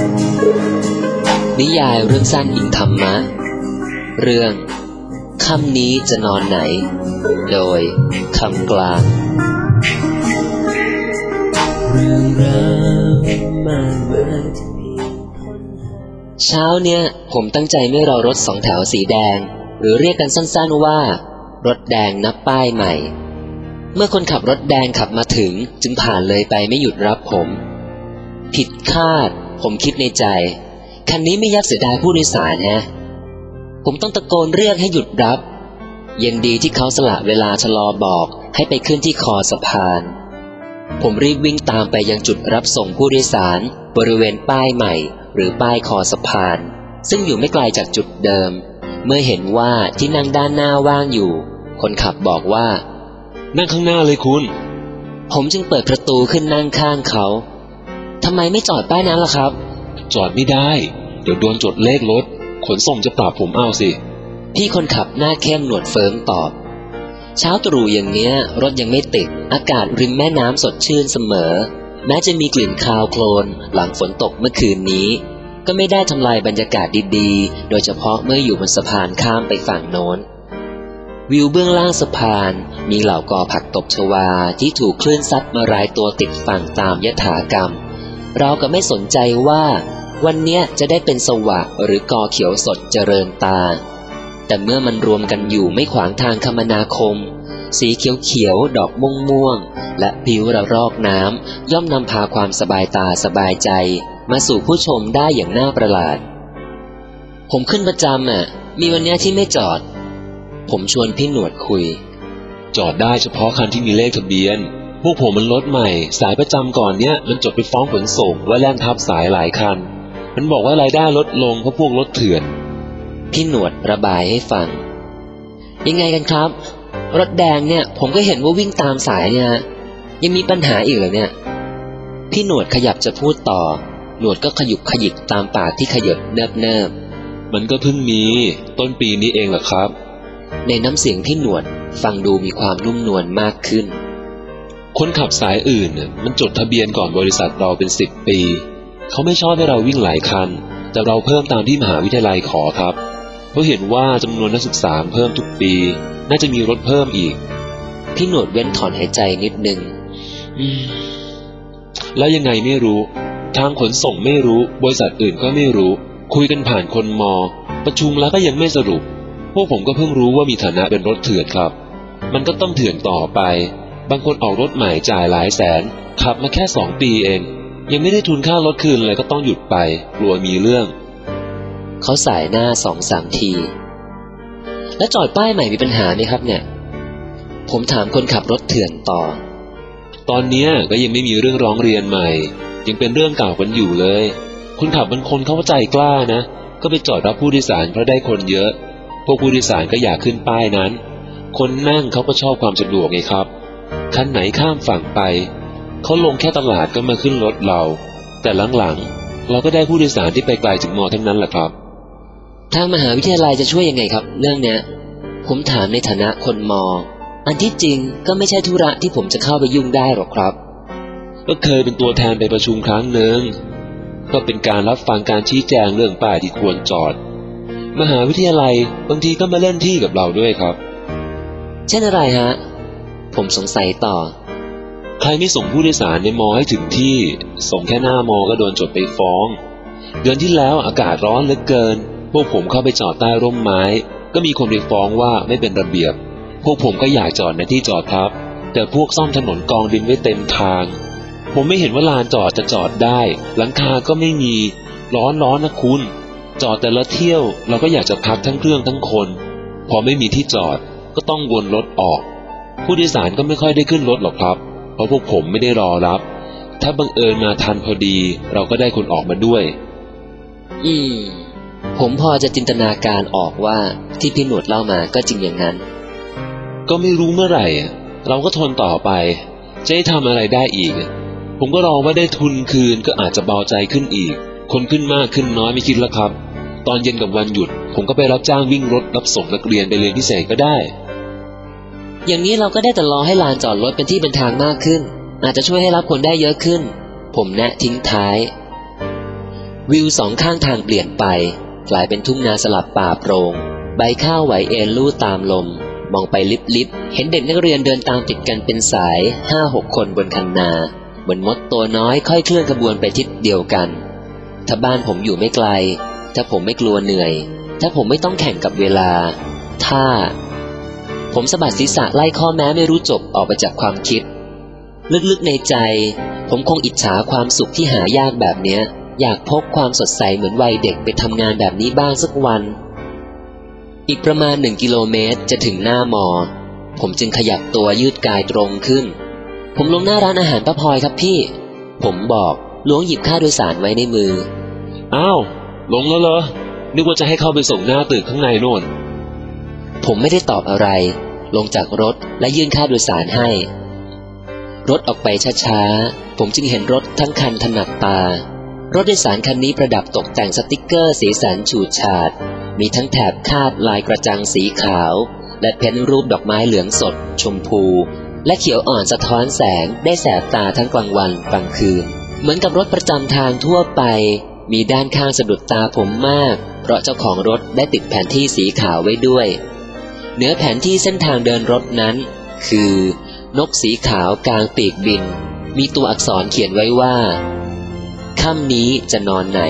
นิยายเรื่องสั้นอิงธรรมะเรื่องค่ำนี้จะนอนไหนโดยคำกลางเรื่องราวมากมายเช้าเนี่ยผมตั้งใจไม่รอรถ2 แถวสีแดงหรือเรียกกันสั้นๆว่ารถแดงนับป้ายใหม่เมื่อคนขับรถแดงขับมาถึงจึงผ่านเลยไปไม่หยุดรับผมผิดคาดผมคิดในใจคันนี้ไม่ยักเสียดายผู้โดยสารฮะผมต้องตะโกนเรียกให้หยุดรับยังดีที่เขาสละเวลาชะลอบอกให้ไปขึ้นที่คอสะพานผมรีบวิ่งตามไปยังจุดรับส่งผู้โดยสารบริเวณป้ายใหม่หรือป้ายคอสะพานซึ่งอยู่ไม่ไกลจากจุดเดิมเมื่อเห็นว่าที่นั่งด้านหน้าว่างอยู่คนขับบอกว่านั่งข้างหน้าเลยคุณผมจึงเปิดประตูขึ้นนั่งข้างเขาทำไมไม่จอดป้ายนั้นล่ะครับจอดไม่ได้เดี๋ยวโดนจดเลขรถขนส่งจะปรับผมเอาสิพี่คนขับหน้าเข้มหนวดเฟิร์มตอบเช้าตรู่อย่างเนี้ยรถยังไม่ติดอากาศริมแม่น้ำสดชื่นเสมอแม้จะมีกลิ่นคาวโคลนหลังฝนตกเมื่อคืนนี้ก็ไม่ได้ทำลายบรรยากาศดีๆโดยเฉพาะเมื่ออยู่บนสะพานข้ามไปฝั่งโน้นวิวเบื้องล่างสะพานมีเหล่ากอผักตบชวาที่ถูกคลื่นซัดมารายตัวติดฝั่งตามยถากรรมเราก็ไม่สนใจว่าวันเนี้ยจะได้เป็นสวะหรือกอเขียวสดเจริญตาแต่เมื่อมันรวมกันอยู่ไม่ขวางทางคมนาคมสีเขียวๆดอกม่วงๆและผิวระรอกน้ำย่อมนำพาความสบายตาสบายใจมาสู่ผู้ชมได้อย่างน่าประหลาดผมขึ้นประจำมีวันเนี้ยที่ไม่จอดผมชวนพี่หนวดคุยจอดได้เฉพาะคันที่มีเลขทะเบียนพวกผมมันรถใหม่สายประจำก่อนเนี้ยมันจดไปฟ้องขนส่งว่าแล่นทับสายหลายคันมันบอกว่ารายได้ลดลงเพราะพวกรถเถื่อนพี่หนวดระบายให้ฟังยังไงกันครับรถแดงเนี่ยผมก็เห็นว่าวิ่งตามสายเนี่ยยังมีปัญหาอีกเหรอเนี่ยพี่หนวดขยับจะพูดต่อหนวดก็ขยุกขยิกตามปากที่ขยบเนิบมันก็เพิ่งมีต้นปีนี้เองแหละครับในน้ำเสียงพี่หนวดฟังดูมีความนุ่มนวลมากขึ้นคนขับสายอื่นมันจดทะเบียนก่อนบริษัทเราเป็น10 ปีเขาไม่ชอบให้เราวิ่งหลายคันแต่เราเพิ่มตามที่มหาวิทยาลัยขอครับเพราะเห็นว่าจำนวนนักศึกษาเพิ่มทุกปีน่าจะมีรถเพิ่มอีกพี่หนวดเว้นถอนหายใจนิดนึงแล้วยังไงไม่รู้ทางขนส่งไม่รู้บริษัทอื่นก็ไม่รู้คุยกันผ่านคนมอประชุมแล้วก็ยังไม่สรุปพวกผมก็เพิ่งรู้ว่ามีฐานะเป็นรถเถื่อนครับมันก็ต้องเถื่อนต่อไปบางคนออกรถใหม่จ่ายหลายแสนขับมาแค่2 ปีเองยังไม่ได้ทุนค่ารถคืนเลยก็ต้องหยุดไปกลัวมีเรื่องเขาสายหน้า2-3 ทีแล้วจอดป้ายใหม่มีปัญหาไหมครับเนี่ยผมถามคนขับรถเถื่อนต่อตอนนี้ก็ยังไม่มีเรื่องร้องเรียนใหม่ยังเป็นเรื่องเก่ากันอยู่เลยคนขับบางคนเขาใจกล้านะก็ไปจอดรับผู้โดยสารเพราะได้คนเยอะพวกผู้โดยสารก็อยากขึ้นป้ายนั้นคนนั่งเขาก็ชอบความสะดวกไงครับคันไหนข้ามฝั่งไปเขาลงแค่ตลาดก็มาขึ้นรถเราแต่หลังๆเราก็ได้ผู้โดยสารที่ไปไกลถึงมอทั้งนั้นแหละครับทางมหาวิทยาลัยจะช่วยยังไงครับเรื่องเนี้ยผมถามในฐานะคนมออันที่จริงก็ไม่ใช่ธุระที่ผมจะเข้าไปยุ่งได้หรอกครับก็เคยเป็นตัวแทนไปประชุมครั้งหนึ่งก็เป็นการรับฟังการชี้แจงเรื่องป้ายที่ควรจอดมหาวิทยาลัยบางทีก็มาเล่นที่กับเราด้วยครับเช่นอะไรฮะผมสงสัยต่อใครไม่ส่งผู้โดยสารในมอให้ถึงที่ส่งแค่หน้ามอก็โดนจดไปฟ้องเดือนที่แล้วอากาศร้อนเหลือเกินพวกผมเข้าไปจอดใต้ร่มไม้ก็มีคนไปฟ้องว่าไม่เป็นระเบียบพวกผมก็อยากจอดในที่จอดครับแต่พวกซ่อมถนนกองดินไว้เต็มทางผมไม่เห็นว่าลานจอดจะจอดได้หลังคาก็ไม่มีร้อนนะคุณจอดแต่ละเที่ยวเราก็อยากจะพักทั้งเครื่องทั้งคนพอไม่มีที่จอดก็ต้องวนรถออกผู้โดยสารก็ไม่ค่อยได้ขึ้นรถหรอกครับเพราะพวกผมไม่ได้รอรับถ้าบังเอิญมาทันพอดีเราก็ได้คนออกมาด้วยผมพอจะจินตนาการออกว่าที่พี่หนวดเล่ามาก็จริงอย่างนั้นก็ไม่รู้เมื่อไหร่เราก็ทนต่อไปจะให้ทำอะไรได้อีกผมก็รอว่าได้ทุนคืนก็อาจจะเบาใจขึ้นอีกคนขึ้นมากขึ้นน้อยไม่คิดแล้วครับตอนเย็นกับวันหยุดผมก็ไปรับจ้างวิ่งรถรับส่งนักเรียนไปเรียนพิเศษก็ได้อย่างนี้เราก็ได้แต่รอให้ลานจอดรถเป็นที่เป็นทางมากขึ้นอาจจะช่วยให้รับคนได้เยอะขึ้นผมแนะทิ้งท้ายวิวสองข้างทางเปลี่ยนไปกลายเป็นทุ่งนาสลับป่าโปร่งใบข้าวไหวเอ็นลู่ตามลมมองไปลิบๆเห็นเด็กนักเรียนเดินตามติดกันเป็นสาย 5-6 คนบนคันนาเหมือนมดตัวน้อยค่อยเคลื่อนขบวนไปทิศเดียวกันถ้าบ้านผมอยู่ไม่ไกลถ้าผมไม่กลัวเหนื่อยถ้าผมไม่ต้องแข่งกับเวลาถ้าผมสะบัดศีรษะไล่ข้อแม้ไม่รู้จบออกไปจากความคิดลึกๆในใจผมคงอิจฉาความสุขที่หายากแบบเนี้ยอยากพกความสดใสเหมือนวัยเด็กไปทำงานแบบนี้บ้างสักวันอีกประมาณ1 กิโลเมตรจะถึงหน้ามอผมจึงขยับตัวยืดกายตรงขึ้นผมลงหน้าร้านอาหารป้าพลอยครับพี่ผมบอกล้วงหยิบค่าโดยสารไว้ในมืออ้าวลงแล้วเหรอนึกว่าจะให้เข้าไปส่งหน้าตึกข้างในโน่นผมไม่ได้ตอบอะไรลงจากรถและยื่นค่าโดยสารให้รถออกไปช้าๆผมจึงเห็นรถทั้งคันถนัดตารถโดยสารคันนี้ประดับตกแต่งสติกเกอร์สีสันฉูดฉาดมีทั้งแถบคาดลายกระจังสีขาวและเพ้นรูปดอกไม้เหลืองสดชมพูและเขียวอ่อนสะท้อนแสงได้แสบตาทั้งกลางวันกลางคืนเหมือนกับรถประจำทางทั่วไปมีด้านข้างสะดุดตาผมมากเพราะเจ้าของรถได้ติดแผนที่สีขาวไว้ด้วยเหนือแผนที่เส้นทางเดินรถนั้นคือนกสีขาวกลางปีกบินมีตัวอักษรเขียนไว้ว่าค่ำนี้จะนอนไหน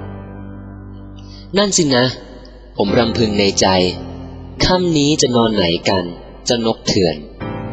นั่นสินะผมรำพึงในใจค่ำนี้จะนอนไหนกันเจ้านกเถื่อน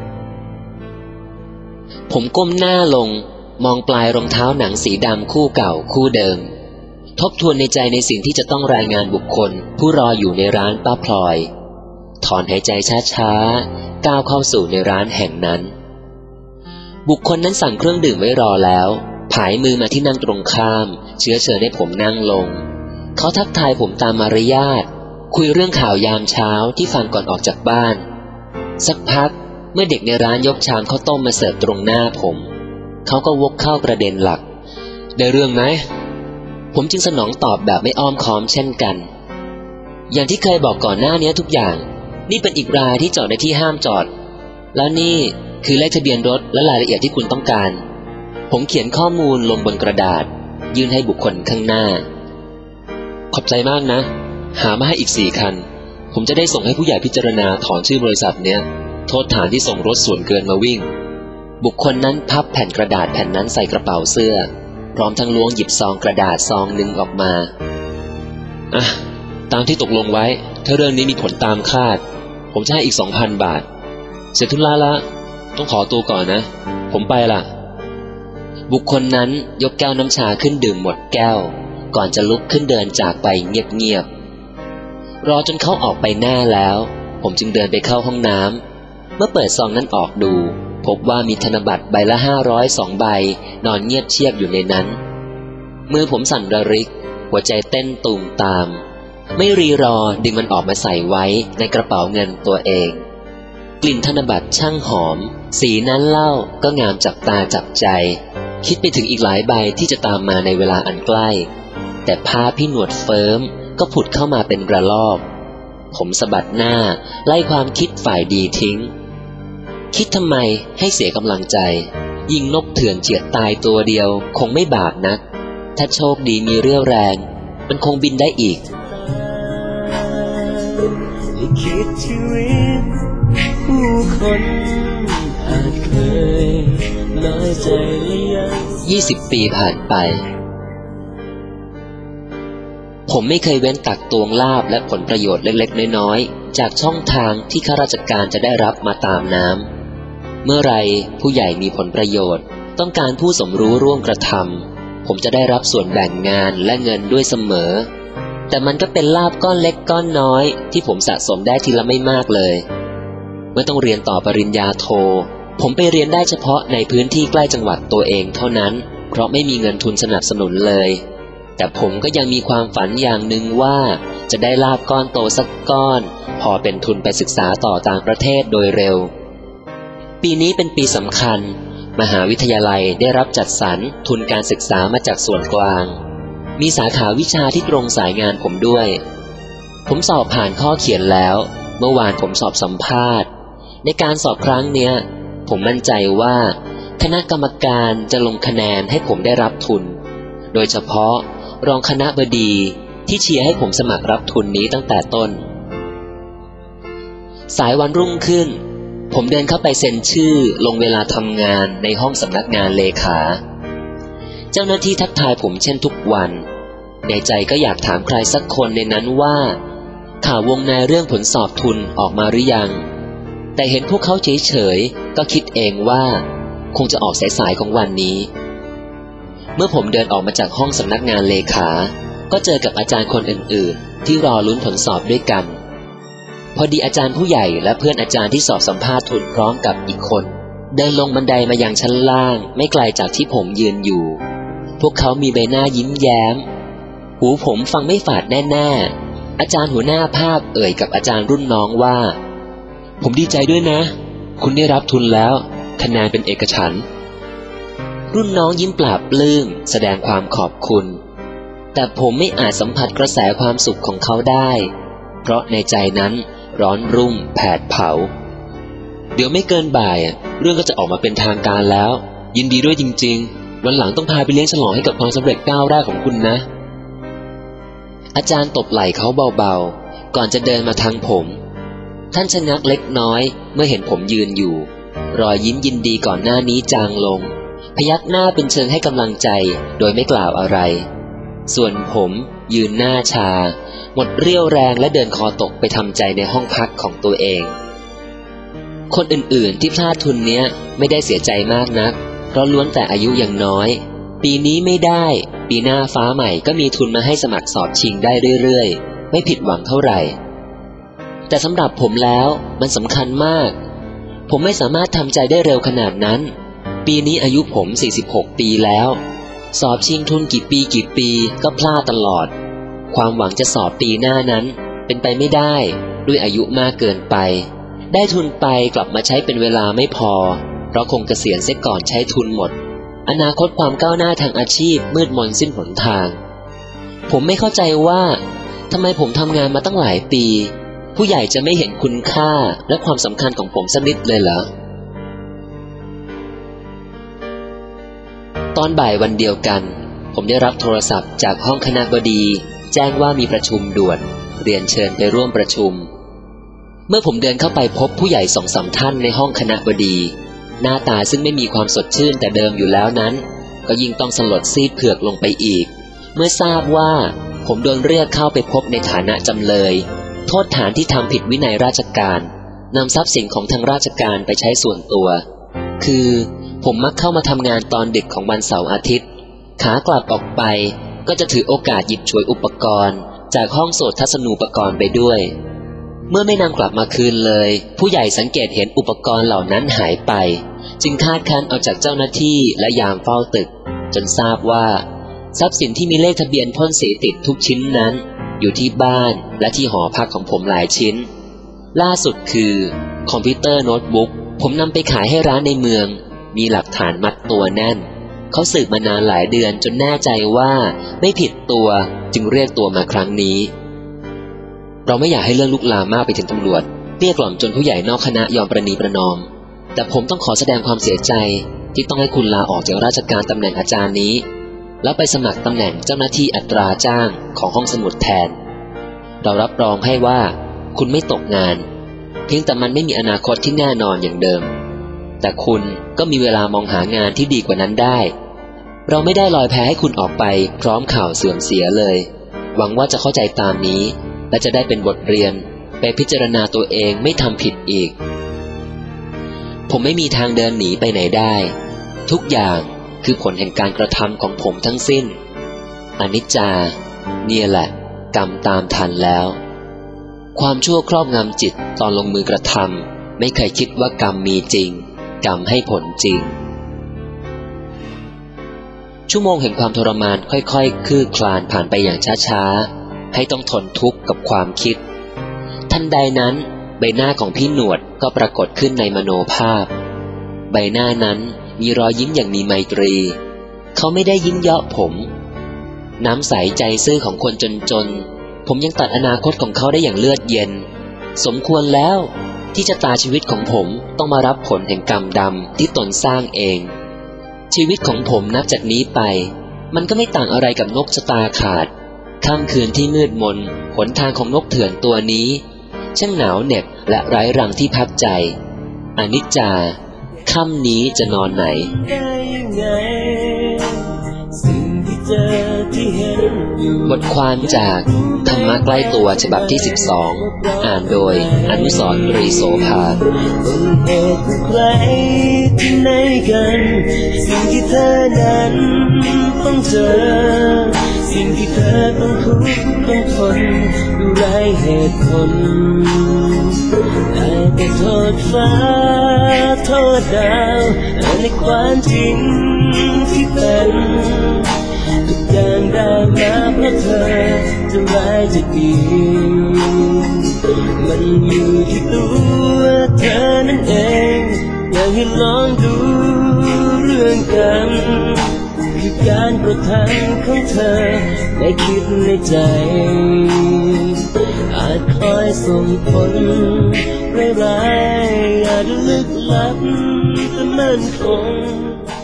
ผมก้มหน้าลงมองปลายรองเท้าหนังสีดำคู่เก่าคู่เดิมทบทวนในใจในสิ่งที่จะต้องรายงานบุคคลผู้รออยู่ในร้านป้าพลอยถอนหายใจช้าๆก้าวเข้าสู่ในร้านแห่งนั้นบุคคลนั้นสั่งเครื่องดื่มไว้รอแล้วผายมือมาที่นั่งตรงข้ามเชื้อเชิญให้ผมนั่งลงเขาทักทายผมตามมารยาทคุยเรื่องข่าวยามเช้าที่ฟังก่อนออกจากบ้านสักพักเมื่อเด็กในร้านยกชามข้าวต้มมาเสิร์ฟตรงหน้าผมเขาก็วกเข้าประเด็นหลักได้เรื่องไหมผมจึงสนองตอบแบบไม่อ้อมค้อมเช่นกันอย่างที่เคยบอกก่อนหน้านี้ทุกอย่างนี่เป็นอีกรายที่จอดในที่ห้ามจอดแล้วนี่คือเลขทะเบียนรถและรายละเอียดที่คุณต้องการผมเขียนข้อมูลลงบนกระดาษยื่นให้บุคคลข้างหน้าขอบใจมากนะหามาให้อีก4 คันผมจะได้ส่งให้ผู้ใหญ่พิจารณาถอนชื่อบริษัทเนี้ยโทษฐานที่ส่งรถส่วนเกินมาวิ่งบุคคลนั้นพับแผ่นกระดาษแผ่นนั้นใส่กระเป๋าเสื้อพร้อมทั้งล้วงหยิบซองกระดาษซองหนึ่งออกมาตามที่ตกลงไว้ถ้าเรื่องนี้มีผลตามคาดผมจะให้อีก 2,000 บาทเสร็จธุระละต้องขอตัวก่อนนะผมไปล่ะบุคคลนั้นยกแก้วน้ำชาขึ้นดื่มหมดแก้วก่อนจะลุกขึ้นเดินจากไปเงียบๆรอจนเขาออกไปแน่แล้วผมจึงเดินไปเข้าห้องน้ำเมื่อเปิดซองนั้นออกดูพบว่ามีธนบัตรใบละ500 2 ใบนอนเงียบเชียบอยู่ในนั้นมือผมสั่นระริกหัวใจเต้นตูมตามไม่รีรอดึงมันออกมาใส่ไว้ในกระเป๋าเงินตัวเองกลิ่นธนบัตรช่างหอมสีนั้นเล่าก็งามจับตาจับใจคิดไปถึงอีกหลายใบที่จะตามมาในเวลาอันใกล้แต่ภาพพี่หนวดเฟิร์มก็ผุดเข้ามาเป็นระลอกผมสะบัดหน้าไล่ความคิดฝ่ายดีทิ้งคิดทำไมให้เสียกำลังใจยิงนกเถื่อนเฉียดตายตัวเดียวคงไม่บาปนักถ้าโชคดีมีเรี่ยวแรงมันคงบินได้อีกคิดชีวิตผู้คนอาจเคยน้อยใจหรือยัง 20 ปีผ่านไปผมไม่เคยเว้นตักตวงลาภและผลประโยชน์เล็กๆน้อยๆจากช่องทางที่ข้าราชการจะได้รับมาตามน้ำเมื่อไรผู้ใหญ่มีผลประโยชน์ต้องการผู้สมรู้ร่วมกระทำผมจะได้รับส่วนแบ่งงานและเงินด้วยเสมอแต่มันก็เป็นลาภก้อนเล็กก้อนน้อยที่ผมสะสมได้ทีละไม่มากเลยเมื่อต้องเรียนต่อปริญญาโทผมไปเรียนได้เฉพาะในพื้นที่ใกล้จังหวัดตัวเองเท่านั้นเพราะไม่มีเงินทุนสนับสนุนเลยแต่ผมก็ยังมีความฝันอย่างหนึ่งว่าจะได้ลาภก้อนโตสักก้อนพอเป็นทุนไปศึกษาต่อต่างประเทศโดยเร็วปีนี้เป็นปีสำคัญมหาวิทยาลัยได้รับจัดสรรทุนการศึกษามาจากส่วนกลางมีสาขาวิชาที่ตรงสายงานผมด้วยผมสอบผ่านข้อเขียนแล้วเมื่อวานผมสอบสัมภาษณ์ในการสอบครั้งเนี้ยผมมั่นใจว่าคณะกรรมการจะลงคะแนนให้ผมได้รับทุนโดยเฉพาะรองคณบดีที่เชียร์ให้ผมสมัครรับทุนนี้ตั้งแต่ต้นสายวันรุ่งขึ้นผมเดินเข้าไปเซ็นชื่อลงเวลาทำงานในห้องสำนักงานเลขาเจ้าหน้าที่ทักทายผมเช่นทุกวันในใจก็อยากถามใครสักคนในนั้นว่าข่าววงในเรื่องผลสอบทุนออกมาหรือยังแต่เห็นพวกเขาเฉยๆก็คิดเองว่าคงจะออกสายๆของวันนี้เมื่อผมเดินออกมาจากห้องสำนักงานเลขาก็เจอกับอาจารย์คนอื่นๆที่รอลุ้นผลสอบด้วยกันพอดีอาจารย์ผู้ใหญ่และเพื่อนอาจารย์ที่สอบสัมภาษณ์ทุนพร้อมกับอีกคนเดินลงบันไดมายังชั้นล่างไม่ไกลจากที่ผมยืนอยู่พวกเขามีใบหน้ายิ้มแย้มหูผมฟังไม่ฝาดแน่ๆอาจารย์หัวหน้าภาพเอ่ยกับอาจารย์รุ่นน้องว่าผมดีใจด้วยนะคุณได้รับทุนแล้วคะแนนเป็นเอกฉันท์รุ่นน้องยิ้มปลาบปลื้มแสดงความขอบคุณแต่ผมไม่อาจสัมผัสกระแสความสุขของเขาได้เพราะในใจนั้นร้อนรุ่มแผดเผาเดี๋ยวไม่เกินบ่ายเรื่องก็จะออกมาเป็นทางการแล้วยินดีด้วยจริงๆวันหลังต้องพาไปเลี้ยงฉลองให้กับความสำเร็จก้าวแรกของคุณนะอาจารย์ตบไหล่เขาเบาๆก่อนจะเดินมาทางผมท่านชะงักเล็กน้อยเมื่อเห็นผมยืนอยู่รอยยิ้มยินดีก่อนหน้านี้จางลงพยักหน้าเป็นเชิงให้กำลังใจโดยไม่กล่าวอะไรส่วนผมยืนหน้าชาหมดเรี่ยวแรงและเดินคอตกไปทำใจในห้องพักของตัวเองคนอื่นๆที่พลาดทุนเนี้ยไม่ได้เสียใจมากนักเพราะล้วนแต่อายุยังน้อยปีนี้ไม่ได้ปีหน้าฟ้าใหม่ก็มีทุนมาให้สมัครสอบชิงได้เรื่อยๆไม่ผิดหวังเท่าไหร่แต่สำหรับผมแล้วมันสำคัญมากผมไม่สามารถทำใจได้เร็วขนาดนั้นปีนี้อายุผม46ปีแล้วสอบชิงทุนกี่ปีก็พลาดตลอดความหวังจะสอบปีหน้านั้นเป็นไปไม่ได้ด้วยอายุมากเกินไปได้ทุนไปกลับมาใช้เป็นเวลาไม่พอเพราะคงเกษียณเสียก่อนใช้ทุนหมดอนาคตความก้าวหน้าทางอาชีพมืดมนสิ้นหนทางผมไม่เข้าใจว่าทำไมผมทำงานมาตั้งหลายปีผู้ใหญ่จะไม่เห็นคุณค่าและความสำคัญของผมสักนิดเลยเหรอตอนบ่ายวันเดียวกันผมได้รับโทรศัพท์จากห้องคณบดีแจ้งว่ามีประชุมด่วนเรียนเชิญไปร่วมประชุมเมื่อผมเดินเข้าไปพบผู้ใหญ่ 2-3 ท่านในห้องคณบดีหน้าตาซึ่งไม่มีความสดชื่นแต่เดิมอยู่แล้วนั้นก็ยิ่งต้องสลดซีดเผือกลงไปอีกเมื่อทราบว่าผมโดนเรียกเข้าไปพบในฐานะจำเลยโทษฐานที่ทำผิดวินัยราชการนำทรัพย์สินของทางราชการไปใช้ส่วนตัวคือผมมักเข้ามาทำงานตอนดึกของวันเสาร์อาทิตย์ขากลับออกไปก็จะถือโอกาสหยิบฉวยอุปกรณ์จากห้องโสตทัศนูปกรณ์ไปด้วยเมื่อไม่นำกลับมาคืนเลยผู้ใหญ่สังเกตเห็นอุปกรณ์เหล่านั้นหายไปจึงคาดคั้นเอาจากเจ้าหน้าที่และยามเฝ้าตึกจนทราบว่าทรัพย์สินที่มีเลขทะเบียนพ่นสีติดทุกชิ้นนั้นอยู่ที่บ้านและที่หอพักของผมหลายชิ้นล่าสุดคือคอมพิวเตอร์โน้ตบุ๊กผมนำไปขายให้ร้านในเมืองมีหลักฐานมัดตัวแน่นเขาสืบมานานหลายเดือนจนแน่ใจว่าไม่ผิดตัวจึงเรียกตัวมาครั้งนี้เราไม่อยากให้เรื่องลุกลามมากไปถึงตำรวจเกลี้ยกล่อมจนผู้ใหญ่นอกคณะยอมประนีประนอมแต่ผมต้องขอแสดงความเสียใจที่ต้องให้คุณลาออกจากราชการตำแหน่งอาจารย์นี้แล้วไปสมัครตำแหน่งเจ้าหน้าที่อัตราจ้างของห้องสมุดแทนเรารับรองให้ว่าคุณไม่ตกงานเพียงแต่มันไม่มีอนาคตที่แน่นอนอย่างเดิมแต่คุณก็มีเวลามองหางานที่ดีกว่านั้นได้เราไม่ได้ลอยแพให้คุณออกไปพร้อมข่าวเสื่อมเสียเลยหวังว่าจะเข้าใจตามนี้และจะได้เป็นบทเรียนไปพิจารณาตัวเองไม่ทำผิดอีกผมไม่มีทางเดินหนีไปไหนได้ทุกอย่างคือผลแห่งการกระทำของผมทั้งสิ้นอนิจจาเนี่ยแหละกรรมตามทันแล้วความชั่วครอบงำจิตตอนลงมือกระทำไม่เคยคิดว่ากรรมมีจริงกรรมให้ผลจริงชั่วโมงแห่งความทรมานค่อยๆคืบคลานผ่านไปอย่างช้าๆให้ต้องทนทุกข์กับความคิดทันใดนั้นใบหน้าของพี่หนวดก็ปรากฏขึ้นในมโนภาพใบหน้านั้นมีรอยยิ้มอย่างมีไมตรีเขาไม่ได้ยิ้มเยาะผมน้ำใสใจซื่อของคนจนๆผมยังตัดอนาคตของเขาได้อย่างเลือดเย็นสมควรแล้วที่ชะตาชีวิตของผมต้องมารับผลแห่งกรรมดำที่ตนสร้างเองชีวิตของผมนับจากนี้ไปมันก็ไม่ต่างอะไรกับนกชะตาขาดค่ำคืนที่มืดมนหนทางของนกเถื่อนตัวนี้ช่างหนาวเหน็บและไร้รังที่พักใจอนิจจาค่ำนี้จะนอนไหนได้ยังไงสิ่งที่เจอที่เห็นอยู่บทความจากธรรมะใกล้ตัวฉบับที่ 12 อ่านโดยอนุสรณ์ ตรีโสภาต้นเหตุของใครที่ไหนกันสิ่งที่เธอนั้นต้องเจอสิ่งที่เธอต้องทุกข์ต้องทนดูไรเหตุผลได้แต่โทษฟ้าโทษดาวในความจริงที่เป็นทุกอย่างได้มาเพราะเธอจะร้ายจะดีมันอยู่ที่ตัวเธอนั่นเองอยากให้ลองดูเรื่องกันคือการกระทำของเธอในคิดในใจอาจคอยส่งผลร้ายๆอาจลึกลับแต่มั่นคง